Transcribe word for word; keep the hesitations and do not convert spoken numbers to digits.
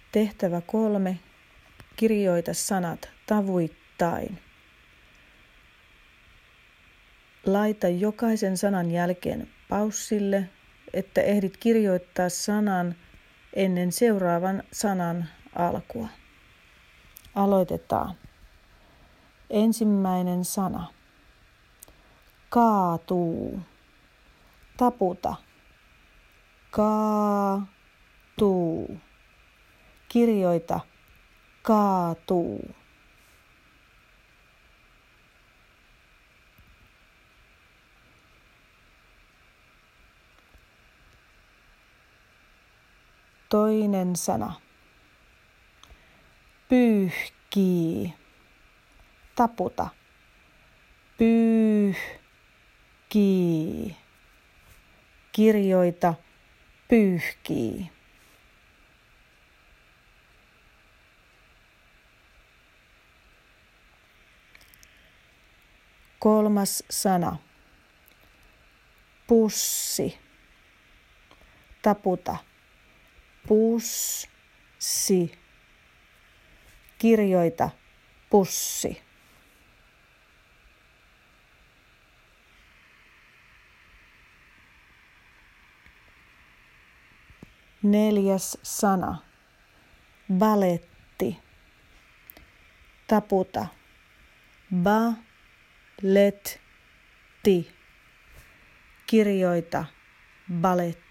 Tehtävä kolme. Kirjoita sanat tavuittain. Laita jokaisen sanan jälkeen paussille, että ehdit kirjoittaa sanan ennen seuraavan sanan alkua. Aloitetaan. Ensimmäinen sana. Kaatuu. Taputa. Kaatuu. Kirjoita. Kaatuu. Toinen sana. Pyyhkii. Taputa. Pyyhkii. Kirjoita. Pyyhkii. Kolmas sana. Pussi. Taputa. Pussi. Kirjoita. Pussi. Neljäs sana. Baletti. Taputa. Ba-let-ti. Kirjoita. Baletti.